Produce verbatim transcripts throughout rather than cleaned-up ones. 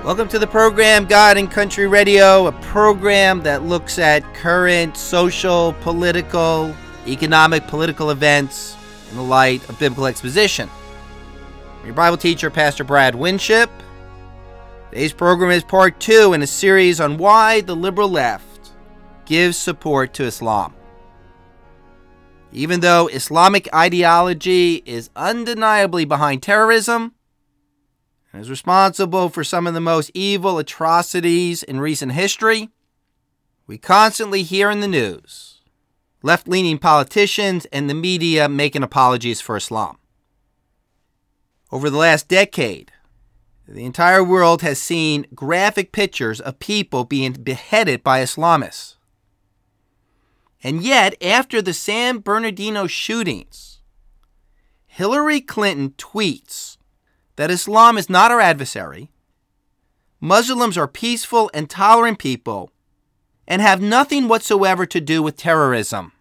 Welcome to the program God and Country Radio, a program that looks at current social, political, economic, political events in the light of biblical exposition. I'm your Bible teacher, Pastor Brad Winship. Today's program is part two in a series on why the liberal left gives support to Islam. Even though Islamic ideology is undeniably behind terrorism, and is responsible for some of the most evil atrocities in recent history, we constantly hear in the news left-leaning politicians and the media making apologies for Islam. Over the last decade, the entire world has seen graphic pictures of people being beheaded by Islamists. And yet, after the San Bernardino shootings, Hillary Clinton tweets that Islam is not our adversary, Muslims are peaceful and tolerant people, and have nothing whatsoever to do with terrorism.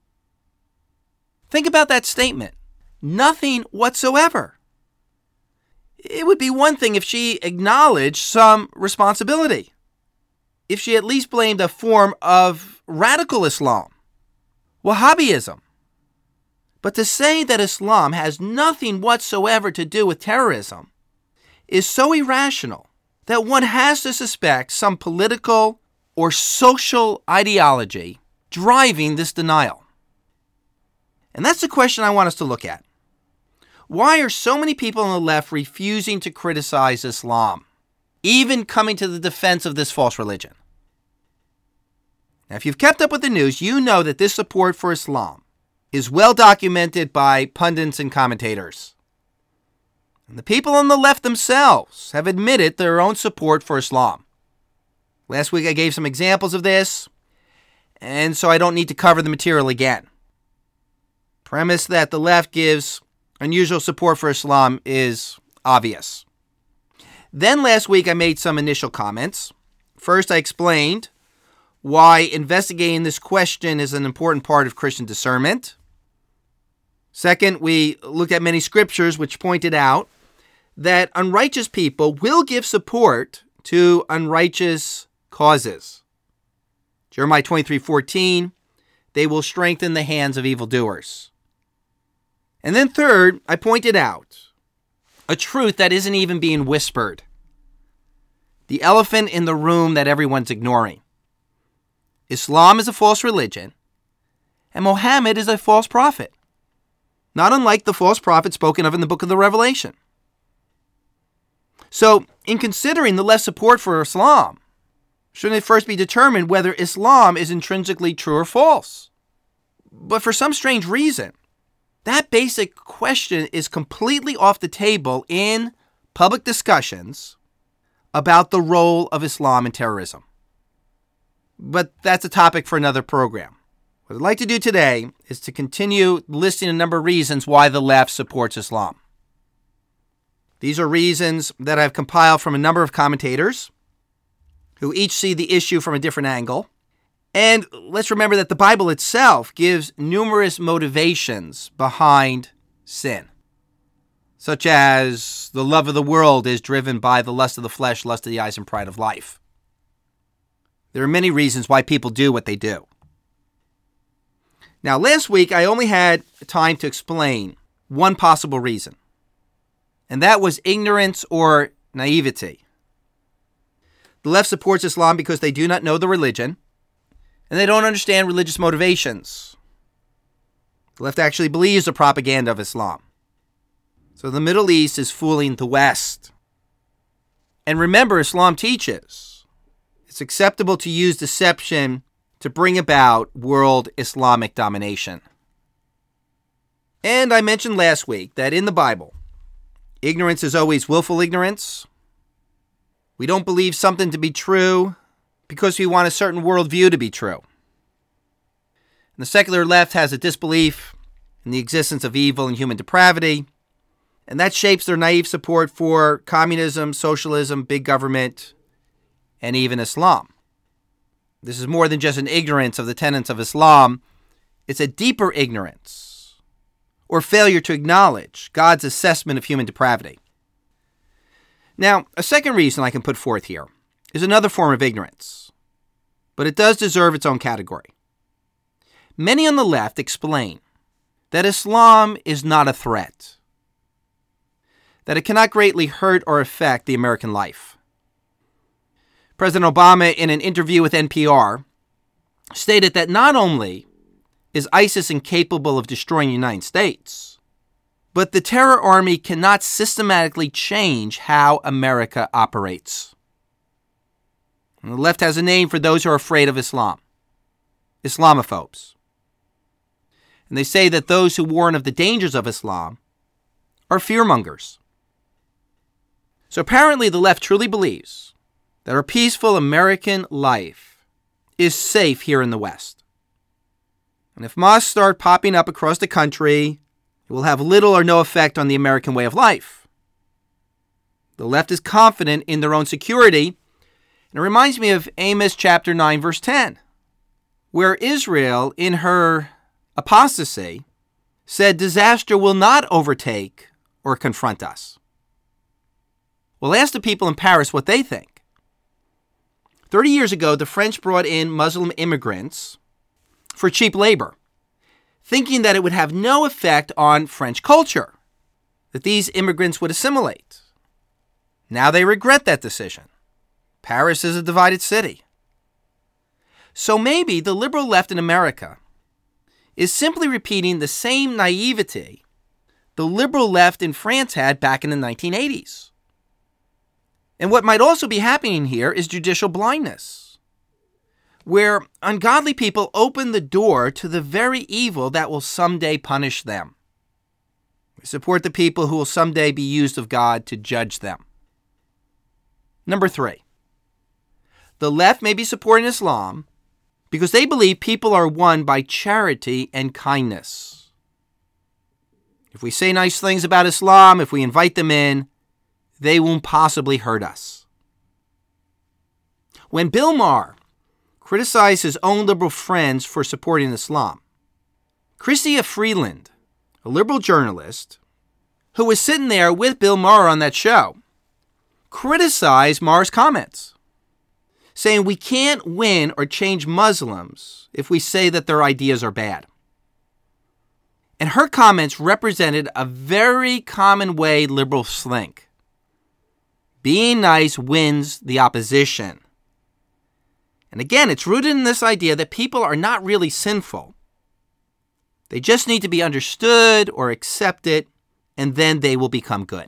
Think about that statement. Nothing whatsoever. It would be one thing if she acknowledged some responsibility, if she at least blamed a form of radical Islam, Wahhabism. But to say that Islam has nothing whatsoever to do with terrorism is so irrational that one has to suspect some political or social ideology driving this denial. And that's the question I want us to look at. Why are so many people on the left refusing to criticize Islam, even coming to the defense of this false religion? Now, if you've kept up with the news, you know that this support for Islam is well documented by pundits and commentators. And the people on the left themselves have admitted their own support for Islam. Last week I gave some examples of this, and so I don't need to cover the material again. Premise that the left gives unusual support for Islam is obvious. Then last week I made some initial comments. First, I explained why investigating this question is an important part of Christian discernment. Second, we looked at many scriptures which pointed out that unrighteous people will give support to unrighteous causes. Jeremiah twenty-three fourteen, they will strengthen the hands of evildoers. And then third, I pointed out a truth that isn't even being whispered. The elephant in the room that everyone's ignoring. Islam is a false religion, and Muhammad is a false prophet, not unlike the false prophet spoken of in the book of the Revelation. So, in considering the left support for Islam, shouldn't it first be determined whether Islam is intrinsically true or false? But for some strange reason, that basic question is completely off the table in public discussions about the role of Islam in terrorism. But that's a topic for another program. What I'd like to do today is to continue listing a number of reasons why the left supports Islam. These are reasons that I've compiled from a number of commentators who each see the issue from a different angle. And let's remember that the Bible itself gives numerous motivations behind sin, such as the love of the world is driven by the lust of the flesh, lust of the eyes, and pride of life. There are many reasons why people do what they do. Now, last week, I only had time to explain one possible reason, and that was ignorance or naivety. The left supports Islam because they do not know the religion, and they don't understand religious motivations. The left actually believes the propaganda of Islam. So the Middle East is fooling the West. And remember, Islam teaches it's acceptable to use deception to bring about world Islamic domination. And I mentioned last week that in the Bible, ignorance is always willful ignorance. We don't believe something to be true because we want a certain worldview to be true. And the secular left has a disbelief in the existence of evil and human depravity, and that shapes their naive support for communism, socialism, big government, and even Islam. This is more than just an ignorance of the tenets of Islam. It's a deeper ignorance or failure to acknowledge God's assessment of human depravity. Now, a second reason I can put forth here is another form of ignorance, but it does deserve its own category. Many on the left explain that Islam is not a threat, that it cannot greatly hurt or affect the American life. President Obama, in an interview with N P R, stated that not only is ISIS incapable of destroying the United States, but the terror army cannot systematically change how America operates. And the left has a name for those who are afraid of Islam: Islamophobes. And they say that those who warn of the dangers of Islam are fearmongers. So apparently the left truly believes that our peaceful American life is safe here in the West. And if mosques start popping up across the country, it will have little or no effect on the American way of life. The left is confident in their own security, and it reminds me of Amos chapter nine, verse ten, where Israel, in her apostasy, said disaster will not overtake or confront us. Well, ask the people in Paris what they think. Thirty years ago, the French brought in Muslim immigrants for cheap labor, thinking that it would have no effect on French culture, that these immigrants would assimilate. Now they regret that decision. Paris is a divided city. So maybe the liberal left in America is simply repeating the same naivety the liberal left in France had back in the nineteen eighties. And what might also be happening here is judicial blindness, where ungodly people open the door to the very evil that will someday punish them. We support the people who will someday be used of God to judge them. Number three, the left may be supporting Islam because they believe people are won by charity and kindness. If we say nice things about Islam, if we invite them in, they won't possibly hurt us. When Bill Maher criticized his own liberal friends for supporting Islam, Chrystia Freeland, a liberal journalist who was sitting there with Bill Maher on that show, criticized Maher's comments, saying we can't win or change Muslims if we say that their ideas are bad. And her comments represented a very common way liberals think. Being nice wins the opposition. And again, it's rooted in this idea that people are not really sinful. They just need to be understood or accepted, and then they will become good.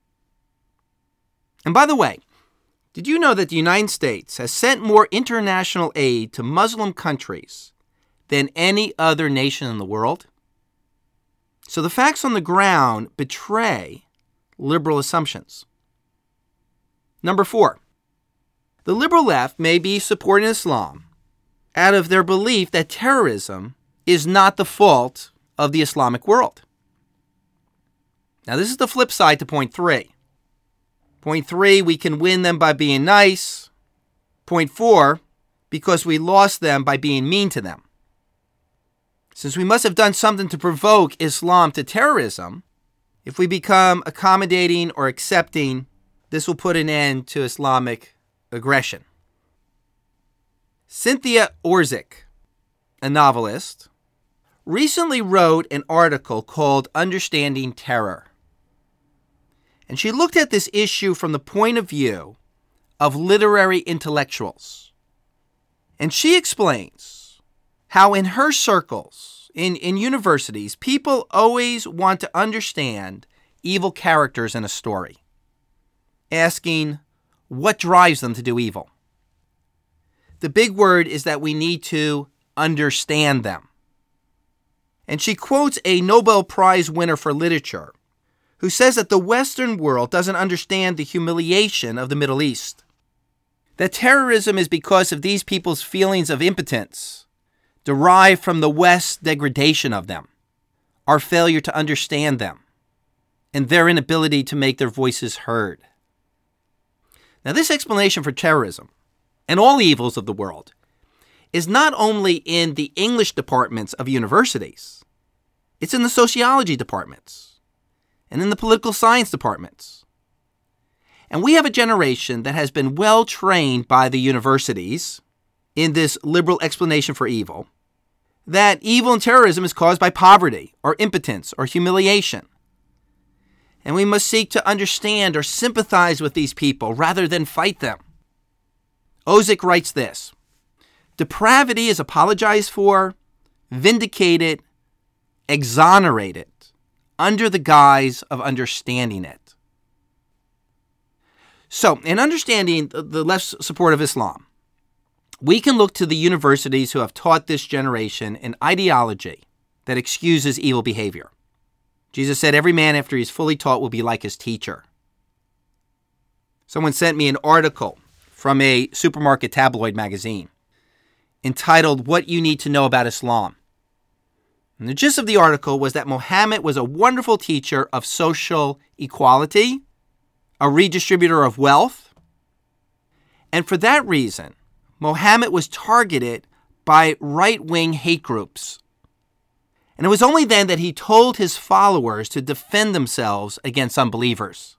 And by the way, did you know that the United States has sent more international aid to Muslim countries than any other nation in the world? So the facts on the ground betray liberal assumptions. Number four, the liberal left may be supporting Islam out of their belief that terrorism is not the fault of the Islamic world. Now, this is the flip side to point three. Point three, we can win them by being nice. Point four, because we lost them by being mean to them. Since we must have done something to provoke Islam to terrorism, if we become accommodating or accepting, this will put an end to Islamic aggression. Cynthia Orzick, a novelist, recently wrote an article called Understanding Terror. And she looked at this issue from the point of view of literary intellectuals. And she explains how in her circles, in, in universities, people always want to understand evil characters in a story, asking what drives them to do evil. The big word is that we need to understand them. And she quotes a Nobel Prize winner for literature who says that the Western world doesn't understand the humiliation of the Middle East. That terrorism is because of these people's feelings of impotence, derived from the West's degradation of them, our failure to understand them, and their inability to make their voices heard. Now, this explanation for terrorism and all evils of the world is not only in the English departments of universities, it's in the sociology departments and in the political science departments. And we have a generation that has been well trained by the universities in this liberal explanation for evil, that evil and terrorism is caused by poverty or impotence or humiliation. And we must seek to understand or sympathize with these people rather than fight them. Ozick writes this: depravity is apologized for, vindicated, exonerated under the guise of understanding it. So, in understanding the left's support of Islam, we can look to the universities who have taught this generation an ideology that excuses evil behavior. Jesus said, every man after he is fully taught will be like his teacher. Someone sent me an article from a supermarket tabloid magazine entitled What You Need to Know About Islam. And the gist of the article was that Muhammad was a wonderful teacher of social equality, a redistributor of wealth, and for that reason, Muhammad was targeted by right-wing hate groups. And it was only then that he told his followers to defend themselves against unbelievers.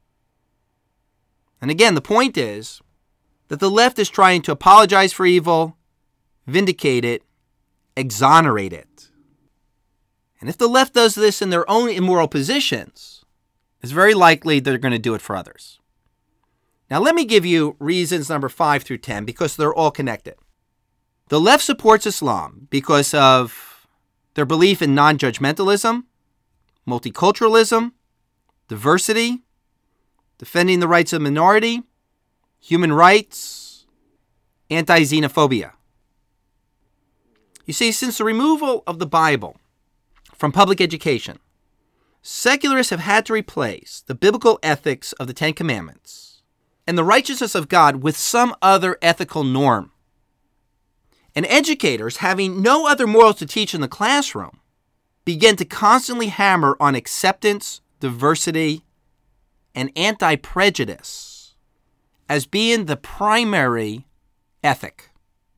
And again, the point is that the left is trying to apologize for evil, vindicate it, exonerate it. And if the left does this in their own immoral positions, it's very likely they're going to do it for others. Now, let me give you reasons number five through ten because they're all connected. The left supports Islam because of their belief in non-judgmentalism, multiculturalism, diversity, defending the rights of the minority, human rights, anti-xenophobia. You see, since the removal of the Bible from public education, secularists have had to replace the biblical ethics of the Ten Commandments and the righteousness of God with some other ethical norm. And educators, having no other morals to teach in the classroom, begin to constantly hammer on acceptance, diversity, and anti-prejudice as being the primary ethic.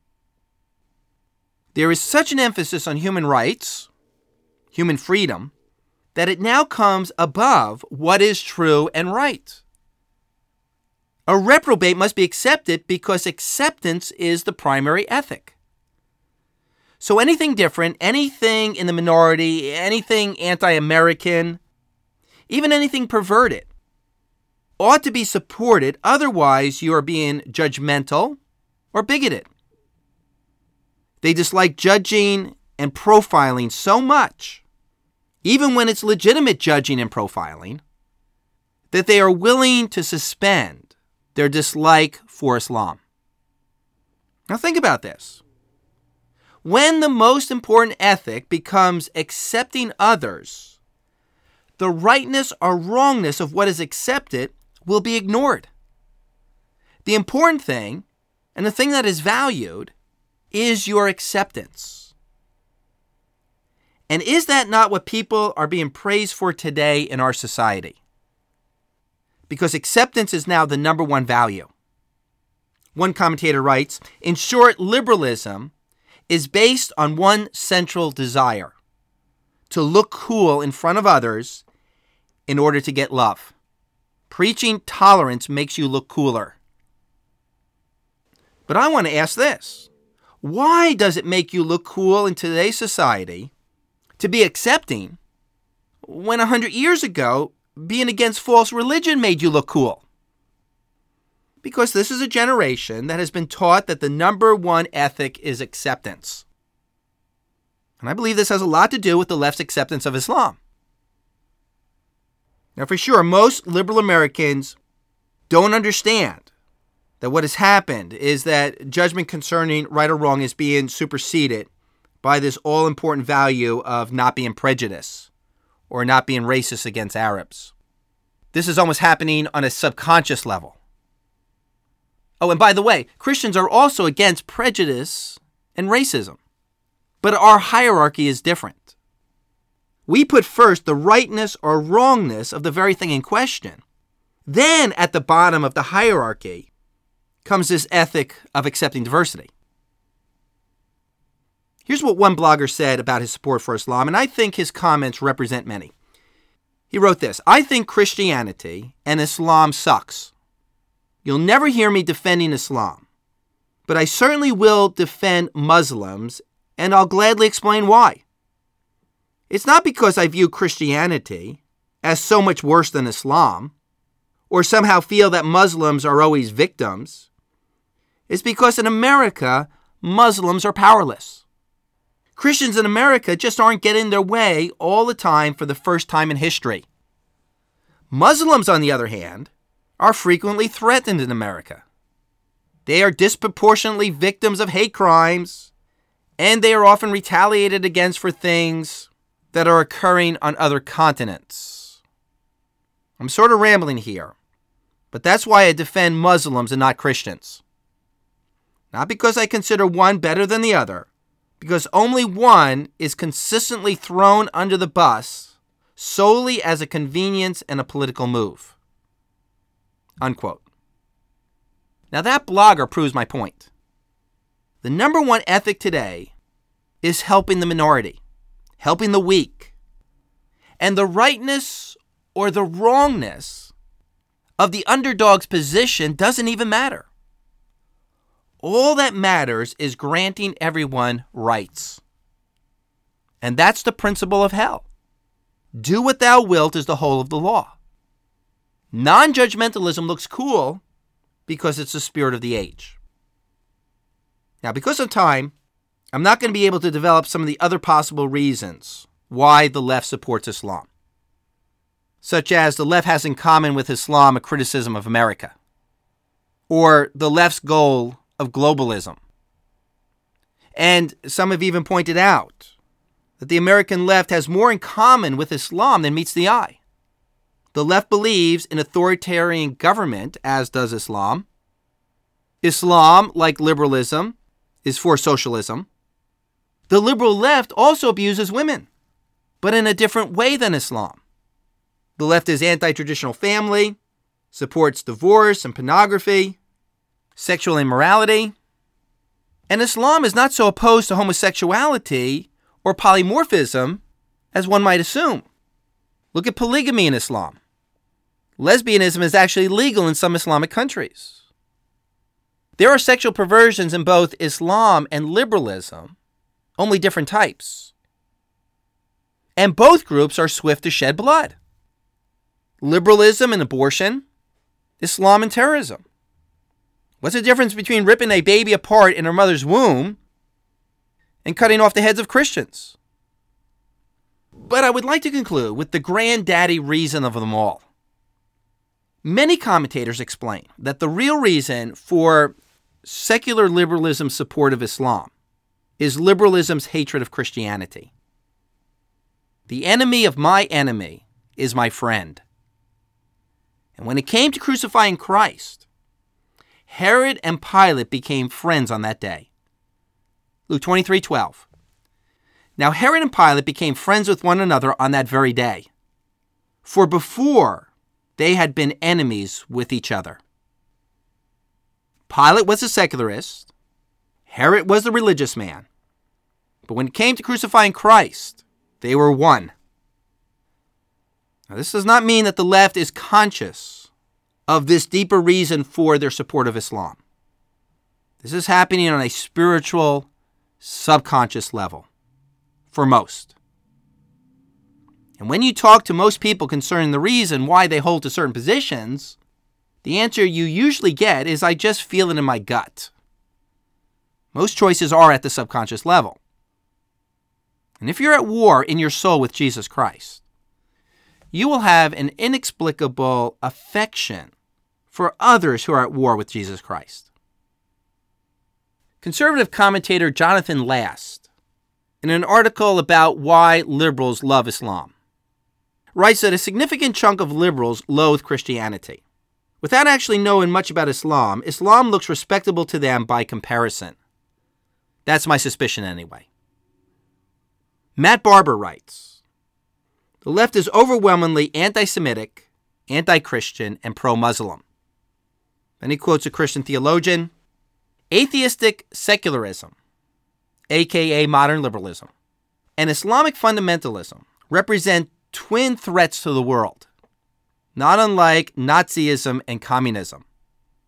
There is such an emphasis on human rights, human freedom, that it now comes above what is true and right. A reprobate must be accepted because acceptance is the primary ethic. So anything different, anything in the minority, anything anti-American, even anything perverted, ought to be supported. Otherwise, you are being judgmental or bigoted. They dislike judging and profiling so much, even when it's legitimate judging and profiling, that they are willing to suspend their dislike for Islam. Now think about this. When the most important ethic becomes accepting others, the rightness or wrongness of what is accepted will be ignored. The important thing, and the thing that is valued, is your acceptance. And is that not what people are being praised for today in our society? Because acceptance is now the number one value. One commentator writes, in short, liberalism is based on one central desire: to look cool in front of others in order to get love. Preaching tolerance makes you look cooler. But I want to ask this. Why does it make you look cool in today's society to be accepting when a hundred years ago being against false religion made you look cool? Because this is a generation that has been taught that the number one ethic is acceptance. And I believe this has a lot to do with the left's acceptance of Islam. Now, for sure, most liberal Americans don't understand that what has happened is that judgment concerning right or wrong is being superseded by this all-important value of not being prejudiced or not being racist against Arabs. This is almost happening on a subconscious level. Oh, and by the way, Christians are also against prejudice and racism. But our hierarchy is different. We put first the rightness or wrongness of the very thing in question. Then at the bottom of the hierarchy comes this ethic of accepting diversity. Here's what one blogger said about his support for Islam, and I think his comments represent many. He wrote this: I think Christianity and Islam sucks. You'll never hear me defending Islam, but I certainly will defend Muslims, and I'll gladly explain why. It's not because I view Christianity as so much worse than Islam, or somehow feel that Muslims are always victims. It's because in America, Muslims are powerless. Christians in America just aren't getting their way all the time for the first time in history. Muslims, on the other hand, are frequently threatened in America. They are disproportionately victims of hate crimes, and they are often retaliated against for things that are occurring on other continents. I'm sort of rambling here, but that's why I defend Muslims and not Christians. Not because I consider one better than the other, because only one is consistently thrown under the bus solely as a convenience and a political move. Unquote. Now that blogger proves my point. The number one ethic today is helping the minority, helping the weak. And the rightness or the wrongness of the underdog's position doesn't even matter. All that matters is granting everyone rights. And that's the principle of hell. Do what thou wilt is the whole of the law. Non-judgmentalism looks cool because it's the spirit of the age. Now, because of time, I'm not going to be able to develop some of the other possible reasons why the left supports Islam, such as the left has in common with Islam a criticism of America, or the left's goal of globalism. And some have even pointed out that the American left has more in common with Islam than meets the eye. The left believes in authoritarian government, as does Islam. Islam, like liberalism, is for socialism. The liberal left also abuses women, but in a different way than Islam. The left is anti-traditional family, supports divorce and pornography, sexual immorality, and Islam is not so opposed to homosexuality or polymorphism as one might assume. Look at polygamy in Islam. Lesbianism is actually legal in some Islamic countries. There are sexual perversions in both Islam and liberalism, only different types. And both groups are swift to shed blood. Liberalism and abortion, Islam and terrorism. What's the difference between ripping a baby apart in her mother's womb and cutting off the heads of Christians? But I would like to conclude with the granddaddy reason of them all. Many commentators explain that the real reason for secular liberalism's support of Islam is liberalism's hatred of Christianity. The enemy of my enemy is my friend. And when it came to crucifying Christ, Herod and Pilate became friends on that day. Luke twenty-three twelve. Now Herod and Pilate became friends with one another on that very day, for before they had been enemies with each other. Pilate was a secularist. Herod was a religious man. But when it came to crucifying Christ, they were one. Now, this does not mean that the left is conscious of this deeper reason for their support of Islam. This is happening on a spiritual, subconscious level for most. And when you talk to most people concerning the reason why they hold to certain positions, the answer you usually get is, I just feel it in my gut. Most choices are at the subconscious level. And if you're at war in your soul with Jesus Christ, you will have an inexplicable affection for others who are at war with Jesus Christ. Conservative commentator Jonathan Last, in an article about why liberals love Islam, writes that a significant chunk of liberals loathe Christianity. Without actually knowing much about Islam, Islam looks respectable to them by comparison. That's my suspicion anyway. Matt Barber writes, the left is overwhelmingly anti-Semitic, anti-Christian, and pro-Muslim. Then he quotes a Christian theologian, atheistic secularism, aka modern liberalism, and Islamic fundamentalism represent twin threats to the world, not unlike Nazism and communism.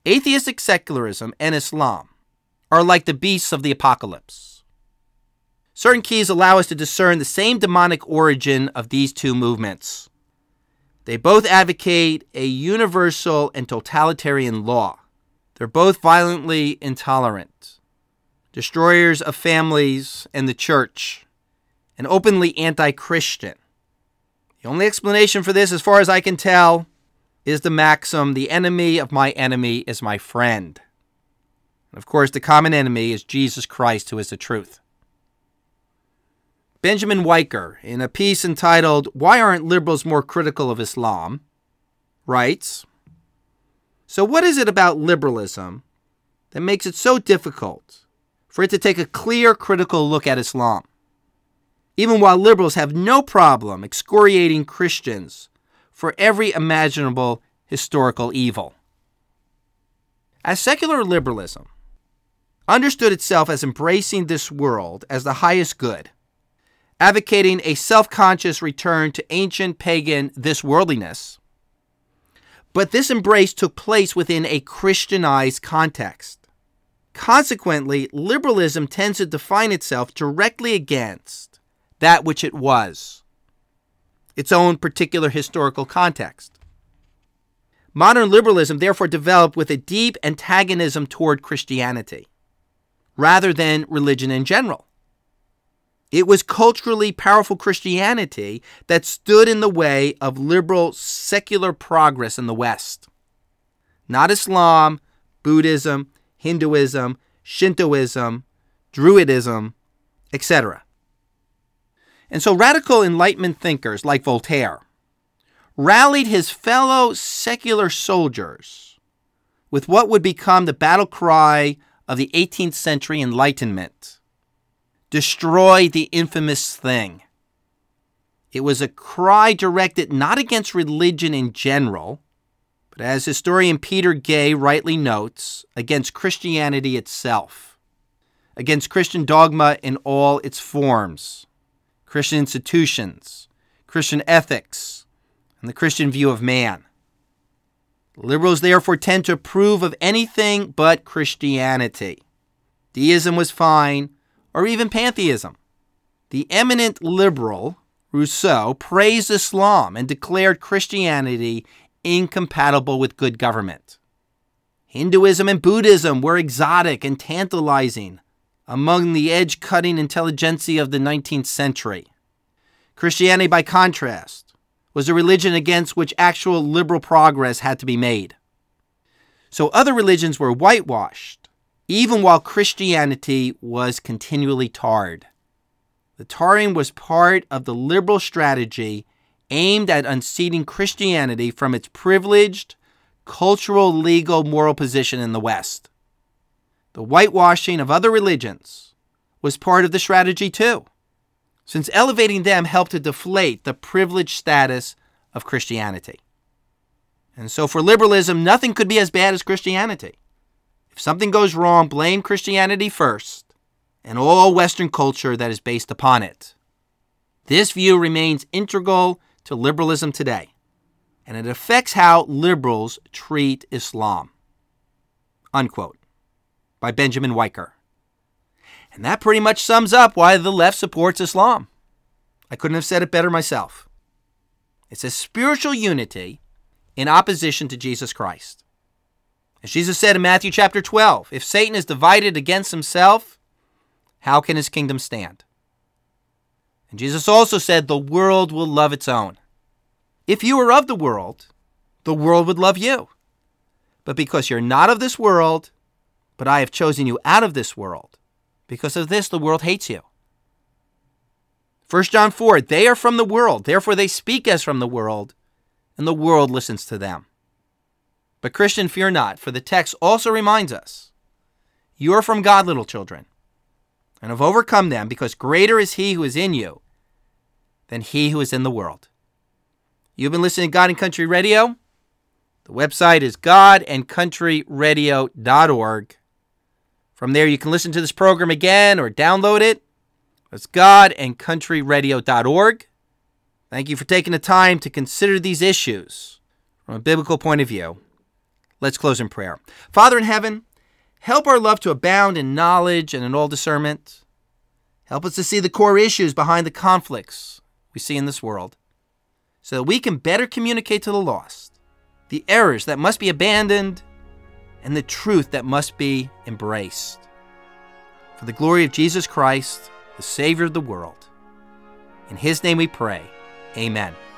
Atheistic secularism and Islam are like the beasts of the apocalypse. Certain keys allow us to discern the same demonic origin of these two movements. They both advocate a universal and totalitarian law. They're both violently intolerant, destroyers of families and the church, and openly anti-Christian. The only explanation for this, as far as I can tell, is the maxim, the enemy of my enemy is my friend. And of course, the common enemy is Jesus Christ, who is the truth. Benjamin Weicker, in a piece entitled, "Why Aren't Liberals More Critical of Islam?" writes, "So what is it about liberalism that makes it so difficult for it to take a clear, critical look at Islam? Even while liberals have no problem excoriating Christians for every imaginable historical evil." As secular liberalism understood itself as embracing this world as the highest good, advocating a self-conscious return to ancient pagan this-worldliness, but this embrace took place within a Christianized context. Consequently, liberalism tends to define itself directly against that which it was, its own particular historical context. Modern liberalism therefore developed with a deep antagonism toward Christianity, rather than religion in general. It was culturally powerful Christianity that stood in the way of liberal secular progress in the West. Not Islam, Buddhism, Hinduism, Shintoism, Druidism, et cetera. And so radical Enlightenment thinkers like Voltaire rallied his fellow secular soldiers with what would become the battle cry of the eighteenth century Enlightenment: destroy the infamous thing. It was a cry directed not against religion in general, but as historian Peter Gay rightly notes, against Christianity itself, against Christian dogma in all its forms, Christian institutions, Christian ethics, and the Christian view of man. Liberals therefore tend to approve of anything but Christianity. Deism was fine, or even pantheism. The eminent liberal, Rousseau, praised Islam and declared Christianity incompatible with good government. Hinduism and Buddhism were exotic and tantalizing among the edge-cutting intelligentsia of the nineteenth century. Christianity, by contrast, was a religion against which actual liberal progress had to be made. So other religions were whitewashed, even while Christianity was continually tarred. The tarring was part of the liberal strategy aimed at unseating Christianity from its privileged, cultural, legal, moral position in the West. The whitewashing of other religions was part of the strategy too, since elevating them helped to deflate the privileged status of Christianity. And so for liberalism, nothing could be as bad as Christianity. If something goes wrong, blame Christianity first, and all Western culture that is based upon it. This view remains integral to liberalism today, and it affects how liberals treat Islam. Unquote. By Benjamin Weicker. And that pretty much sums up why the left supports Islam. I couldn't have said it better myself. It's a spiritual unity in opposition to Jesus Christ. As Jesus said in Matthew chapter twelve, if Satan is divided against himself, how can his kingdom stand? And Jesus also said the world will love its own. If you were of the world, the world would love you. But because you're not of this world, but I have chosen you out of this world, because of this the world hates you. First John four, they are from the world, therefore they speak as from the world, and the world listens to them. But Christian, fear not, for the text also reminds us, you are from God, little children, and have overcome them, because greater is he who is in you than he who is in the world. You've been listening to God and Country Radio. The website is god and country radio dot org. From there, you can listen to this program again or download it. It's god and country radio dot org. Thank you for taking the time to consider these issues from a biblical point of view. Let's close in prayer. Father in heaven, help our love to abound in knowledge and in all discernment. Help us to see the core issues behind the conflicts we see in this world, so that we can better communicate to the lost the errors that must be abandoned and the truth that must be embraced. For the glory of Jesus Christ, the Savior of the world. In his name we pray. Amen.